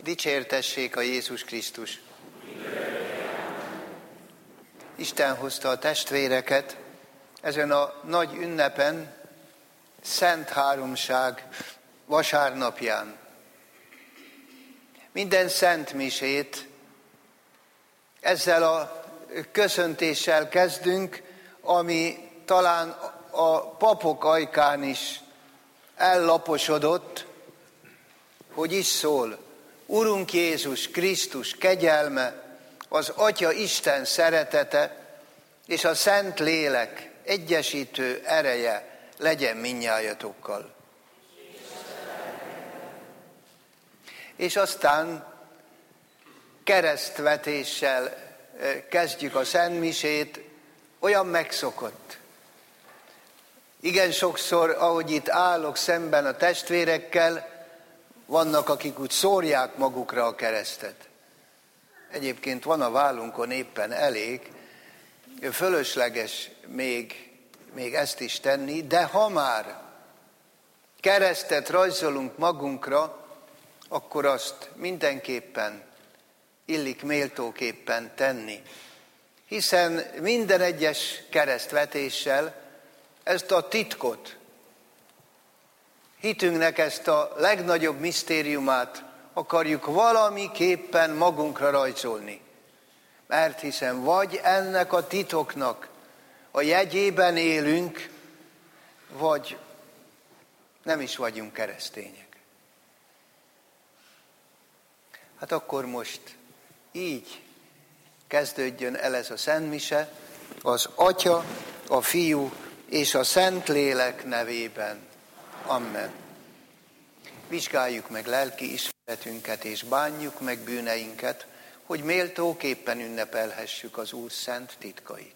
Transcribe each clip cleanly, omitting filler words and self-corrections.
Dicsértessék a Jézus Krisztus! Isten hozta a testvéreket ezen a nagy ünnepen, Szent Háromság vasárnapján. Minden szent misét ezzel a köszöntéssel kezdünk, ami talán a papok ajkán is ellaposodott, hogy is szól: Urunk Jézus Krisztus kegyelme, az Atya Isten szeretete és a Szent Lélek egyesítő ereje legyen mindnyájatokkal. És aztán keresztvetéssel kezdjük a szentmisét, olyan megszokott. Igen sokszor, ahogy itt állok szemben a testvérekkel, vannak, akik úgy szórják magukra a keresztet. Egyébként van a vállunkon éppen elég, fölösleges még ezt is tenni, de ha már keresztet rajzolunk magunkra, akkor azt mindenképpen illik méltóképpen tenni. Hiszen minden egyes keresztvetéssel ezt a titkot, hitünknek ezt a legnagyobb misztériumát akarjuk valamiképpen magunkra rajzolni. Mert hiszen vagy ennek a titoknak a jegyében élünk, vagy nem is vagyunk keresztények. Hát akkor most így kezdődjön el ez a szentmise, az Atya, a Fiú és a Szentlélek nevében. Amen. Vizsgáljuk meg lelki ismeretünket és bánjuk meg bűneinket, hogy méltóképpen ünnepelhessük az Úr szent titkait.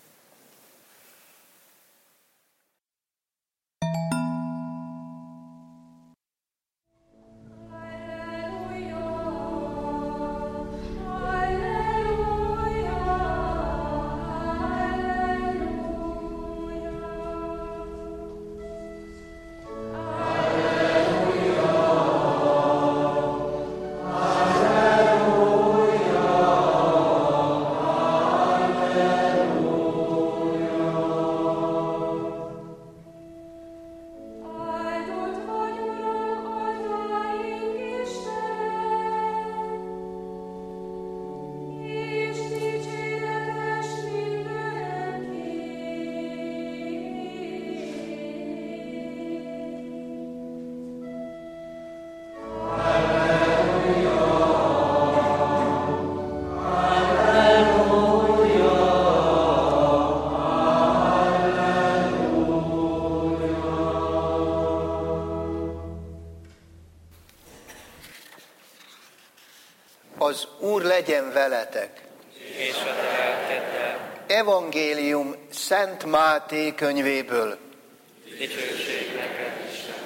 Az Úr legyen veletek. És a te lelkeddel. Evangélium Szent Máté könyvéből. Dicsőség neked, Isten.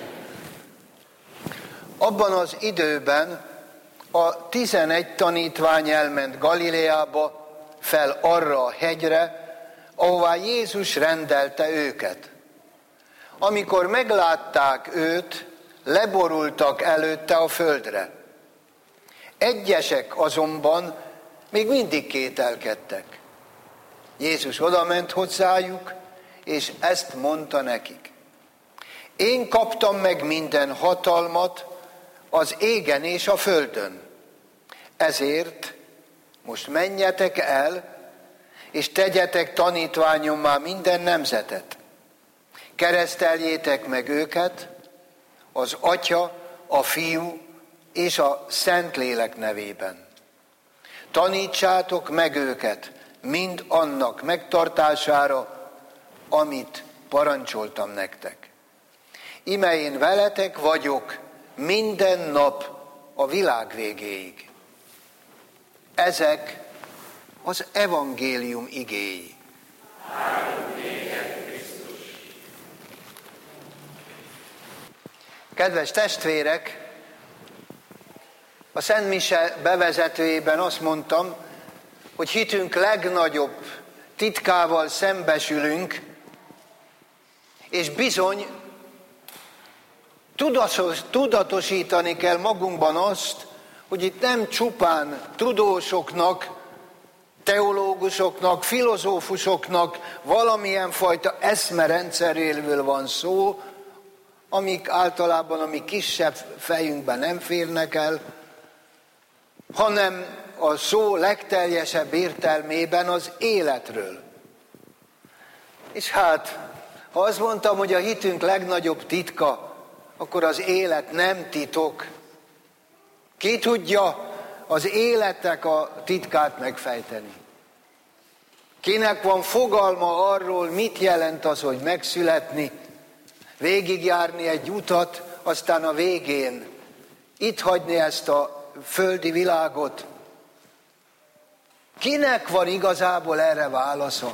Abban az időben a 11 tanítvány elment Galileába, fel arra a hegyre, ahová Jézus rendelte őket. Amikor meglátták őt, leborultak előtte a földre. Egyesek azonban még mindig kételkedtek. Jézus odament hozzájuk, és ezt mondta nekik: Én kaptam meg minden hatalmat az égen és a földön. Ezért most menjetek el, és tegyetek tanítványommá minden nemzetet. Kereszteljétek meg őket az Atya, a Fiú és a Szentlélek nevében. Tanítsátok meg őket mind annak megtartására, amit parancsoltam nektek. Íme én veletek vagyok minden nap a világ végéig. Ezek az evangélium igéi. Kedves testvérek, a Szent Mise bevezetőjében azt mondtam, hogy hitünk legnagyobb titkával szembesülünk, és bizony tudatosítani kell magunkban azt, hogy itt nem csupán tudósoknak, teológusoknak, filozófusoknak valamilyen fajta eszmerendszeréről van szó, amik általában a mi kisebb fejünkben nem férnek el, hanem a szó legteljesebb értelmében az életről. És hát, ha azt mondtam, hogy a hitünk legnagyobb titka, akkor az élet nem titok. Ki tudja az életnek a titkát megfejteni? Kinek van fogalma arról, mit jelent az, hogy megszületni, végigjárni egy utat, aztán a végén itt hagyni ezt a földi világot? Kinek van igazából erre válasza?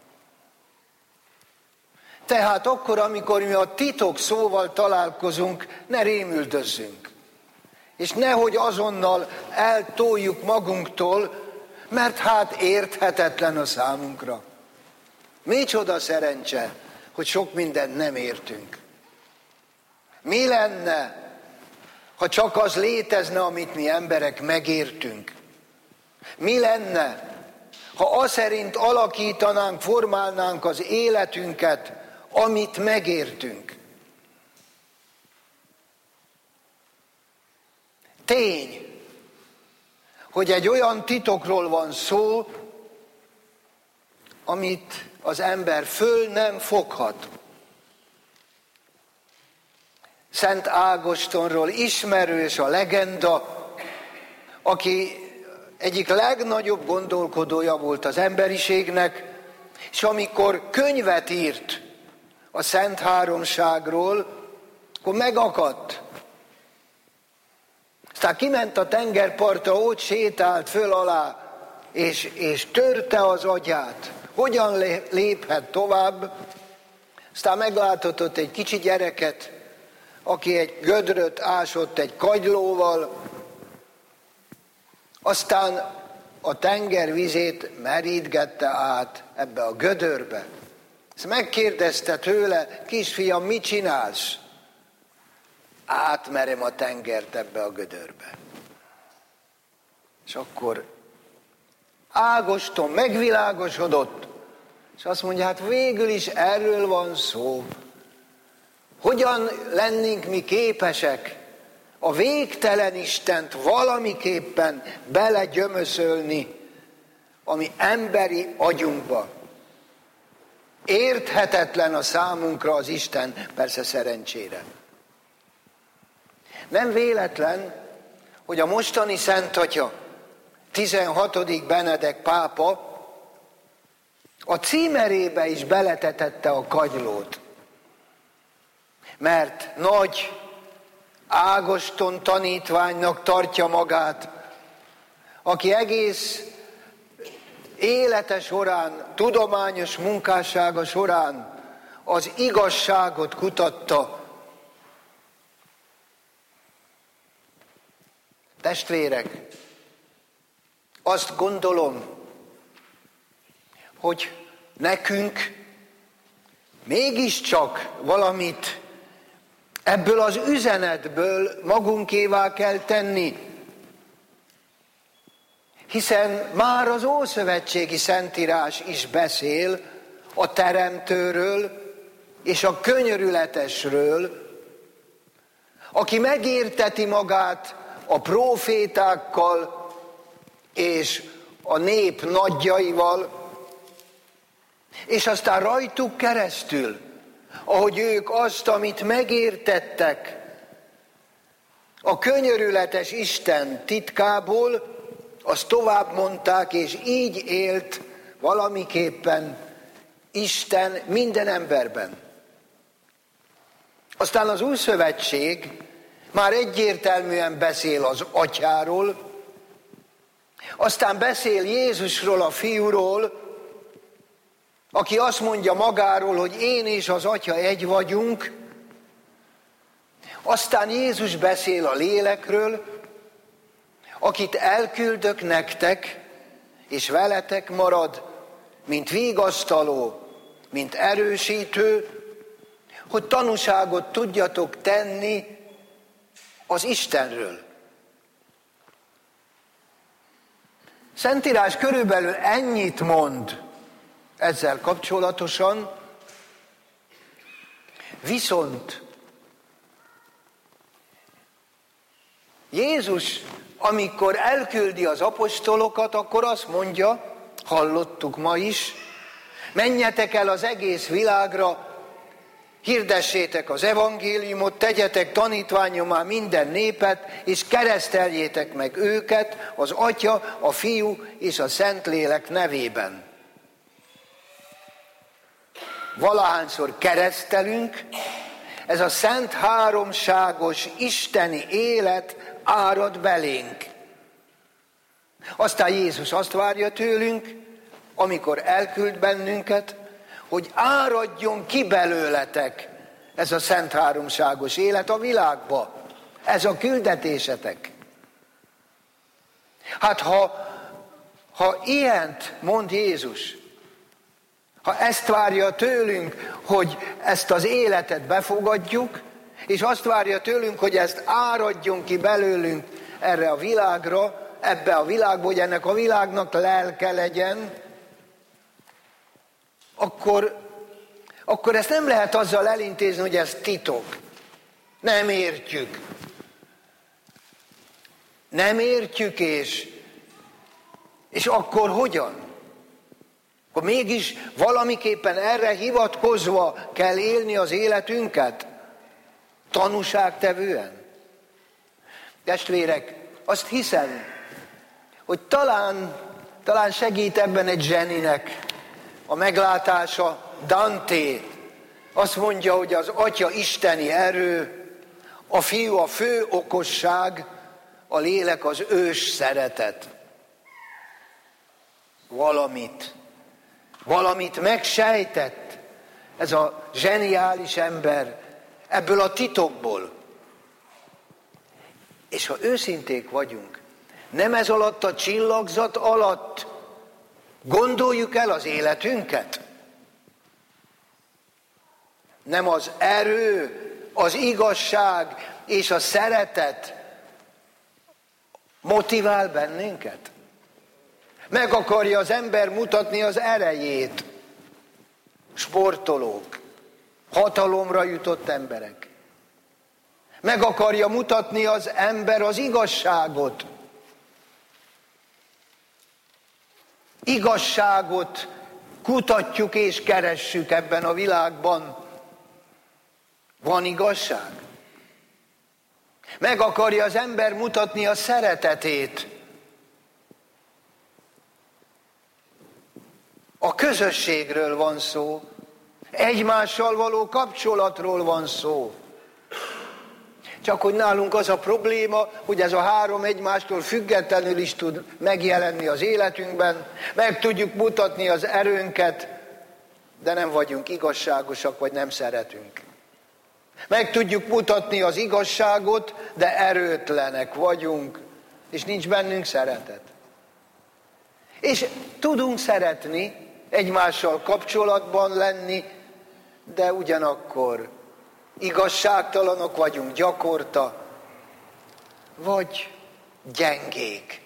Tehát akkor, amikor mi a titok szóval találkozunk, ne rémüldözzünk. És nehogy azonnal eltoljuk magunktól, mert hát érthetetlen a számunkra. Micsoda szerencse, hogy sok mindent nem értünk. Mi lenne, ha csak az létezne, amit mi emberek megértünk? Mi lenne, ha az szerint alakítanánk, formálnánk az életünket, amit megértünk? Tény, hogy egy olyan titokról van szó, amit az ember föl nem foghat. Szent Ágostonról ismerős a legenda, aki egyik legnagyobb gondolkodója volt az emberiségnek, és amikor könyvet írt a Szent Háromságról, akkor megakadt. Aztán kiment a tengerpartra, ott sétált föl alá, és törte az agyát. Hogyan léphet tovább? Aztán meglátott ott egy kicsi gyereket, aki egy gödröt ásott egy kagylóval, aztán a tenger vizét merítgette át ebbe a gödörbe. Ezt megkérdezte tőle: kisfiam, mit csinálsz? Átmerem a tengert ebbe a gödörbe. És akkor Ágoston megvilágosodott, és azt mondja, hát végül is erről van szó. Hogyan lennénk mi képesek a végtelen Istent valamiképpen belegyömöszölni a mi emberi agyunkba? Érthetetlen a számunkra az Isten, persze szerencsére. Nem véletlen, hogy a mostani Szent Atya, 16. Benedek pápa a címerébe is beletetette a kagylót. Mert nagy Ágoston tanítványnak tartja magát, aki egész élete során, tudományos munkássága során az igazságot kutatta. Testvérek, azt gondolom, hogy nekünk mégiscsak valamit ebből az üzenetből magunkévá kell tenni. Hiszen már az ószövetségi Szentírás is beszél a Teremtőről és a könyörületesről, aki megérteti magát a prófétákkal és a nép nagyjaival, és aztán rajtuk keresztül, ahogy ők azt, amit megértettek a könyörületes Isten titkából, azt tovább mondták, és így élt valamiképpen Isten minden emberben. Aztán az Új Szövetség már egyértelműen beszél az Atyáról, aztán beszél Jézusról, a Fiúról, aki azt mondja magáról, hogy én és az Atya egy vagyunk. Aztán Jézus beszél a Lélekről, akit elküldök nektek, és veletek marad, mint vigasztaló, mint erősítő, hogy tanúságot tudjatok tenni az Istenről. Szentírás körülbelül ennyit mond ezzel kapcsolatosan, viszont Jézus, amikor elküldi az apostolokat, akkor azt mondja, hallottuk ma is, menjetek el az egész világra, hirdessétek az evangéliumot, tegyetek tanítványommá minden népet, és kereszteljétek meg őket az Atya, a Fiú és a Szentlélek nevében. Valahányszor keresztelünk, ez a szent háromságos isteni élet árad belénk. Aztán Jézus azt várja tőlünk, amikor elküld bennünket, hogy áradjon ki belőletek ez a szent háromságos élet a világba. Ez a küldetésetek. Hát ha ilyent mond Jézus, ha ezt várja tőlünk, hogy ezt az életet befogadjuk, és azt várja tőlünk, hogy ezt áradjon ki belőlünk erre a világra, ebbe a világba, hogy ennek a világnak lelke legyen, akkor ezt nem lehet azzal elintézni, hogy ez titok. Nem értjük. Nem értjük, és akkor hogyan? Akkor mégis valamiképpen erre hivatkozva kell élni az életünket? Tanúságtevően? Testvérek, azt hiszem, hogy talán segít ebben egy zseninek a meglátása. Dante azt mondja, hogy az Atya isteni erő, a Fiú a fő okosság, a Lélek az ős szeretet. Valamit megsejtett ez a zseniális ember ebből a titokból. És ha őszinték vagyunk, nem ez alatt a csillagzat alatt gondoljuk el az életünket? Nem az erő, az igazság és a szeretet motivál bennünket? Meg akarja az ember mutatni az erejét. Sportolók, hatalomra jutott emberek. Meg akarja mutatni az ember az igazságot. Igazságot kutatjuk és keressük ebben a világban. Van igazság? Meg akarja az ember mutatni a szeretetét. A közösségről van szó. Egymással való kapcsolatról van szó. Csak hogy nálunk az a probléma, hogy ez a három egymástól függetlenül is tud megjelenni az életünkben, meg tudjuk mutatni az erőnket, de nem vagyunk igazságosak, vagy nem szeretünk. Meg tudjuk mutatni az igazságot, de erőtlenek vagyunk, és nincs bennünk szeretet. És tudunk szeretni, egymással kapcsolatban lenni, de ugyanakkor igazságtalanok vagyunk gyakorta, vagy gyengék.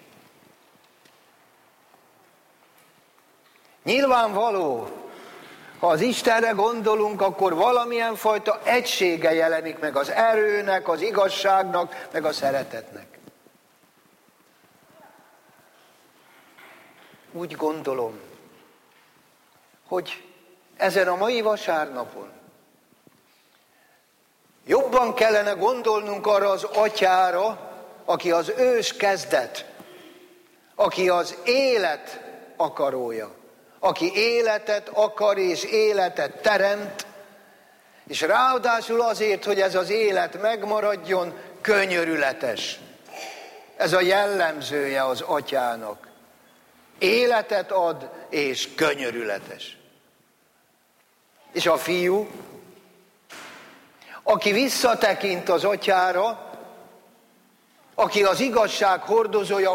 Nyilvánvaló, ha az Istenre gondolunk, akkor valamilyen fajta egysége jelenik meg az erőnek, az igazságnak, meg a szeretetnek. Úgy gondolom, hogy ezen a mai vasárnapon jobban kellene gondolnunk arra az Atyára, aki az ős kezdet, aki az élet akarója, aki életet akar és életet teremt, és ráadásul azért, hogy ez az élet megmaradjon, könyörületes. Ez a jellemzője az Atyának. Életet ad és könyörületes. És a Fiú, aki visszatekint az Atyára, aki az igazság hordozója,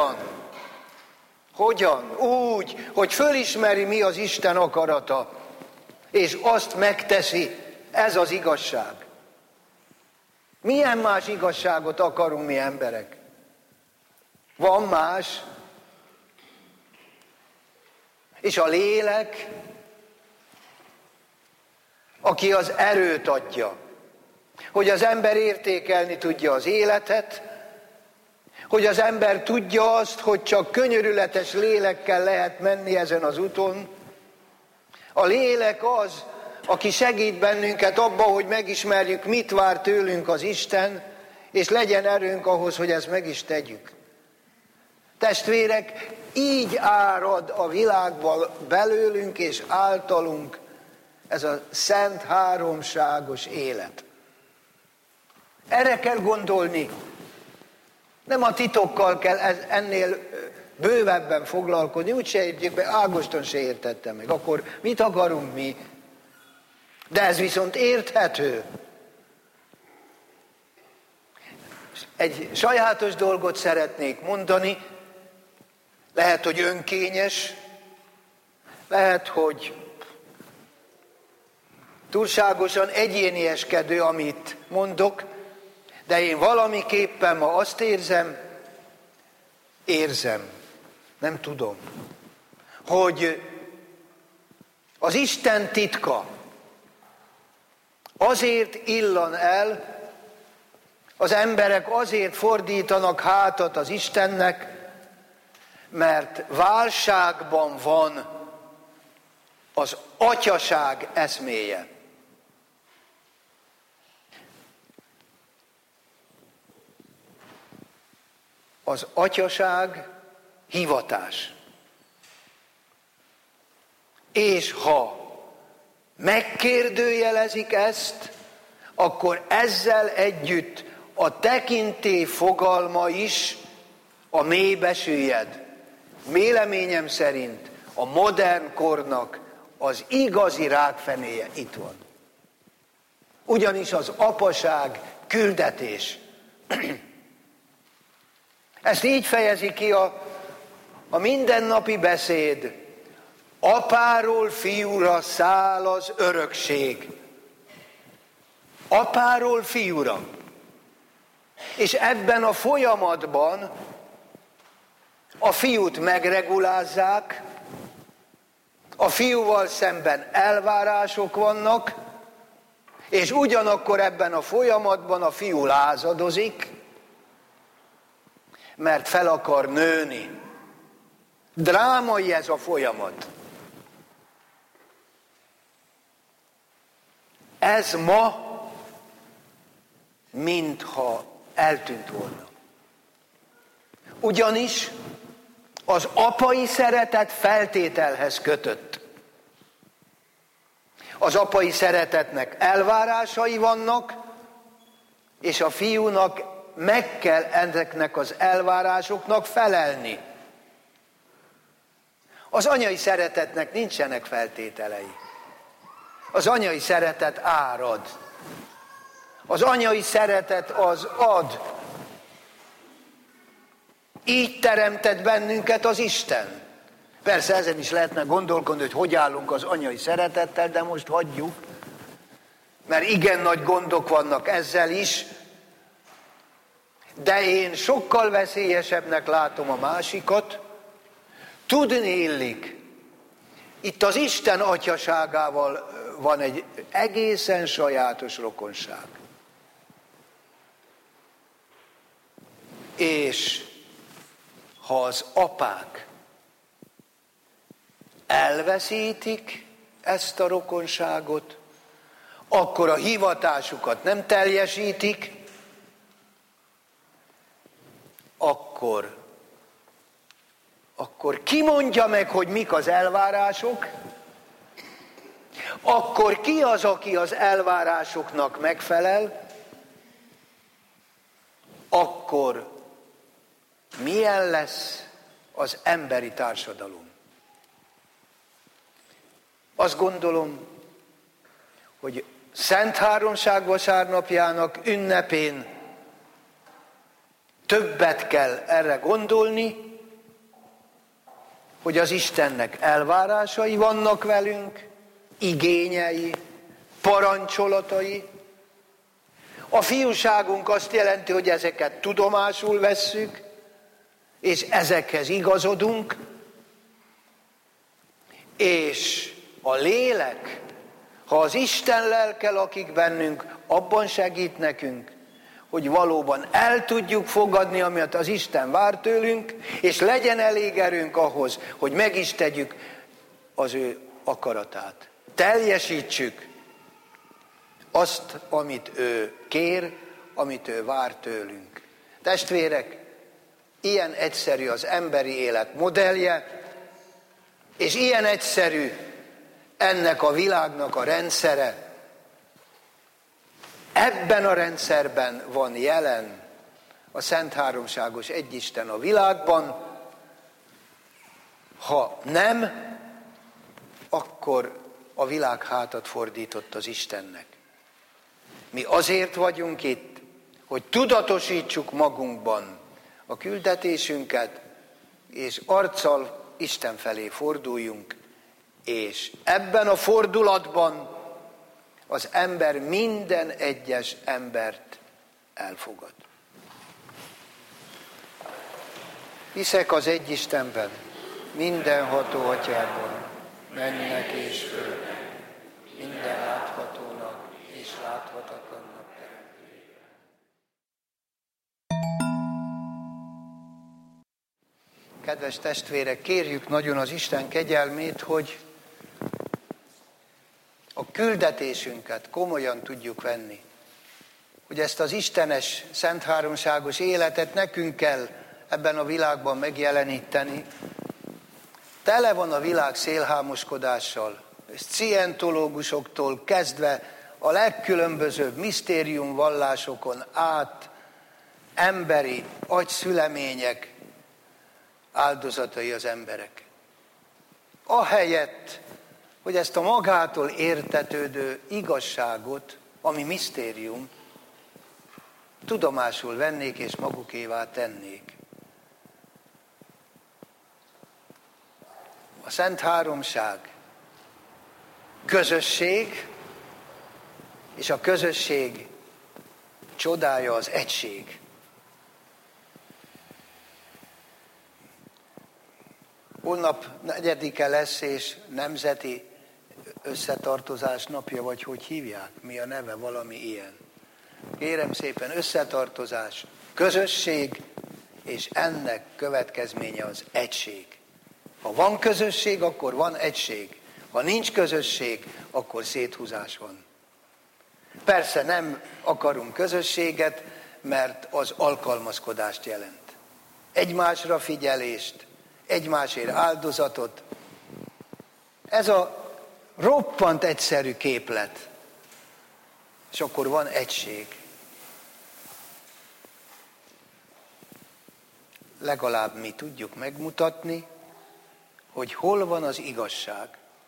hogyan? Úgy, hogy fölismeri, mi az Isten akarata, és azt megteszi, ez az igazság. Milyen más igazságot akarunk mi emberek? Van más? És a lélek, aki az erőt adja, hogy az ember értékelni tudja az életet, hogy az ember tudja azt, hogy csak könyörületes lélekkel lehet menni ezen az úton. A lélek az, aki segít bennünket abba, hogy megismerjük, mit vár tőlünk az Isten, és legyen erőnk ahhoz, hogy ezt meg is tegyük. Testvérek, így árad a világban belőlünk és általunk ez a szent háromságos élet. Erre kell gondolni. Nem a titokkal kell ennél bővebben foglalkozni, úgyse értjük be, Ágoston se értette meg. Akkor mit akarunk mi? De ez viszont érthető. Egy sajátos dolgot szeretnék mondani, lehet, hogy önkényes, lehet, hogy túlságosan egyénieskedő, amit mondok, de én valamiképpen ma azt érzem, nem tudom, hogy az Isten titka azért illan el, az emberek azért fordítanak hátat az Istennek, mert válságban van az atyaság eszméje. Az atyaság hivatás. És ha megkérdőjelezik ezt, akkor ezzel együtt a tekintély fogalma is a mélybe süllyed. Véleményem szerint a modern kornak az igazi rákfenéje itt van. Ugyanis az apaság küldetés. Ezt így fejezi ki a mindennapi beszéd. Apáról fiúra száll az örökség. Apáról fiúra. És ebben a folyamatban a fiút megregulázzák, a fiúval szemben elvárások vannak, és ugyanakkor ebben a folyamatban a fiú lázadozik, mert fel akar nőni. Drámai ez a folyamat. Ez ma mintha eltűnt volna. Ugyanis az apai szeretet feltételhez kötött. Az apai szeretetnek elvárásai vannak, és a fiúnak meg kell ezeknek az elvárásoknak felelni. Az anyai szeretetnek nincsenek feltételei. Az anyai szeretet árad. Az anyai szeretet az ad. Így teremtett bennünket az Isten. Persze ezen is lehetne gondolkodni, hogy állunk az anyai szeretettel, de most hagyjuk, mert igen nagy gondok vannak ezzel is, de én sokkal veszélyesebbnek látom a másikat. Tudni illik, itt az Isten atyaságával van egy egészen sajátos rokonság. És ha az apák elveszítik ezt a rokonságot, akkor a hivatásukat nem teljesítik, akkor ki mondja meg, hogy mik az elvárások, akkor ki az, aki az elvárásoknak megfelel, akkor milyen lesz az emberi társadalom? Azt gondolom, hogy Szent Háromság vasárnapjának ünnepén többet kell erre gondolni, hogy az Istennek elvárásai vannak velünk, igényei, parancsolatai. A fiúságunk azt jelenti, hogy ezeket tudomásul vesszük, és ezekhez igazodunk, És a lélek, ha az Isten lelke lakik bennünk, abban segít nekünk, hogy valóban el tudjuk fogadni, amit az Isten vár tőlünk, és legyen elég erőnk ahhoz, hogy meg is tegyük az ő akaratát. Teljesítsük azt, amit ő kér, amit ő vár tőlünk. Testvérek, ilyen egyszerű az emberi élet modellje, és ilyen egyszerű ennek a világnak a rendszere. Ebben a rendszerben van jelen a Szent Háromságos Egyisten a világban. Ha nem, akkor a világ hátat fordított az Istennek. Mi azért vagyunk itt, hogy tudatosítsuk magunkban a küldetésünket, és arccal Isten felé forduljunk, és ebben a fordulatban az ember minden egyes embert elfogad. Hiszek az egy Istenben, mindenható Atyában, mennek és földnek, minden láthatónak és láthatatlannak teremtőjében. Kedves testvérek, kérjük nagyon az Isten kegyelmét, hogy a küldetésünket komolyan tudjuk venni. Hogy ezt az istenes, szent háromságos életet nekünk kell ebben a világban megjeleníteni. Tele van a világ szélhámoskodással, és scientológusoktól kezdve a legkülönbözőbb misztériumvallásokon át emberi agyszülemények áldozatai az emberek. Ahelyett, hogy ezt a magától értetődő igazságot, ami misztérium, tudomásul vennék és magukévá tennék. A Szent Háromság közösség, és a közösség csodája az egység. Holnap 4-e lesz, és nemzeti összetartozás napja, vagy hogy hívják? Mi a neve? Valami ilyen. Kérem szépen, összetartozás, közösség, és ennek következménye az egység. Ha van közösség, akkor van egység. Ha nincs közösség, akkor széthúzás van. Persze nem akarunk közösséget, mert az alkalmazkodást jelent. Egymásra figyelést, egymásért áldozatot. Ez a roppant egyszerű képlet. És akkor van egység. Legalább mi tudjuk megmutatni, hogy hol van az igazság.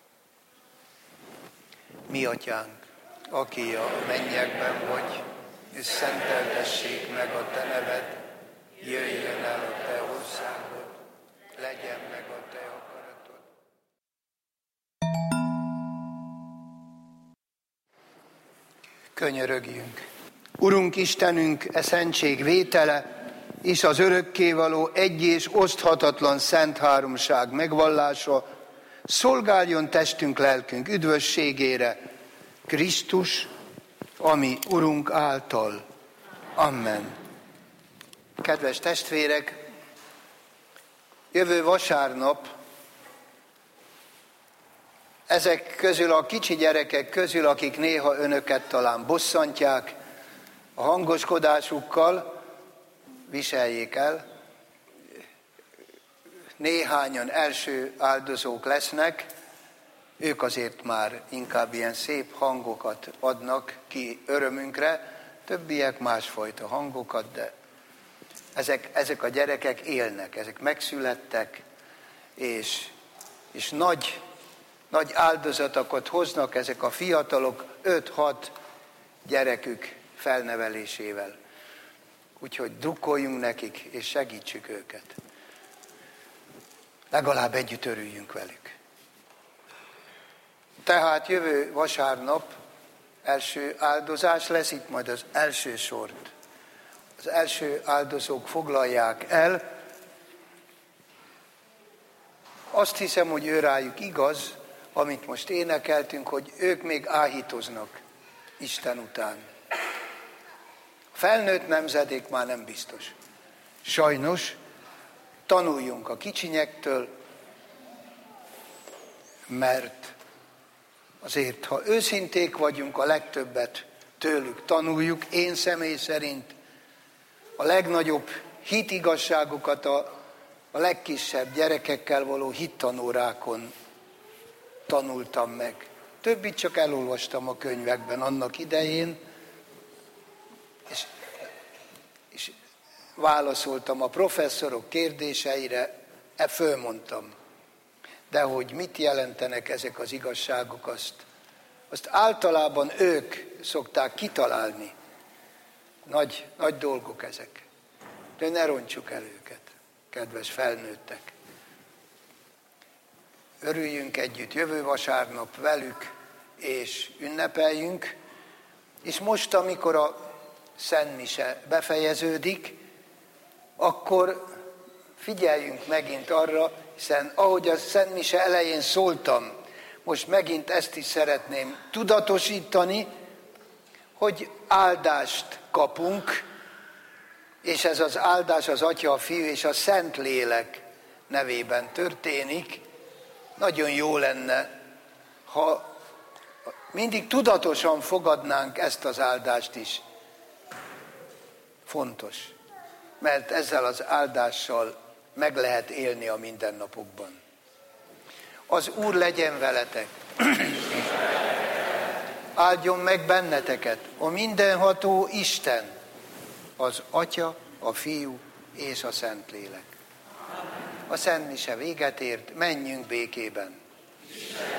Mi Atyánk, aki a mennyekben vagy, és szenteltessék meg a te neved, jöjjön el a te országod, legyen meg a te akaratod. Könyörögjünk. Urunk Istenünk, e szentség vétele, és az örökkévaló egy és oszthatatlan szent háromság megvallása szolgáljon testünk, lelkünk üdvösségére, Krisztus, ami Urunk által. Amen. Kedves testvérek, jövő vasárnap ezek közül a kicsi gyerekek közül, akik néha önöket talán bosszantják a hangoskodásukkal, viseljék el. Néhányan első áldozók lesznek, ők azért már inkább ilyen szép hangokat adnak ki örömünkre, többiek másfajta hangokat, de ezek a gyerekek élnek, ezek megszülettek, és nagy áldozatokat hoznak ezek a fiatalok 5-6 gyerekük felnevelésével. Úgyhogy drukkoljunk nekik, és segítsük őket. Legalább együtt örüljünk velük. Tehát jövő vasárnap első áldozás lesz, itt majd az első sort. Az első áldozók foglalják el. Azt hiszem, hogy őrájuk igaz, amit most énekeltünk, hogy ők még áhítoznak Isten után. A felnőtt nemzedék már nem biztos. Sajnos tanuljunk a kicsinyektől, mert azért, ha őszinték vagyunk, a legtöbbet tőlük tanuljuk. Én személy szerint a legnagyobb hitigazságokat a legkisebb gyerekekkel való hittanórákon tanultam meg. Többit csak elolvastam a könyvekben annak idején, és válaszoltam a professzorok kérdéseire, fölmondtam. De hogy mit jelentenek ezek az igazságok, azt általában ők szokták kitalálni. Nagy dolgok ezek. De ne rontsuk el őket, kedves felnőttek. Örüljünk együtt jövő vasárnap velük, és ünnepeljünk. És most, amikor a szentmise befejeződik, akkor figyeljünk megint arra, hiszen ahogy a szentmise elején szóltam, most megint ezt is szeretném tudatosítani, hogy áldást kapunk, és ez az áldás az Atya, a Fiú és a Szentlélek nevében történik. Nagyon jó lenne, ha mindig tudatosan fogadnánk ezt az áldást is. Fontos, mert ezzel az áldással meg lehet élni a mindennapokban. Az Úr legyen veletek. Áldjon meg benneteket a mindenható Isten, az Atya, a Fiú és a Szentlélek. A szentmise véget ért, menjünk békében.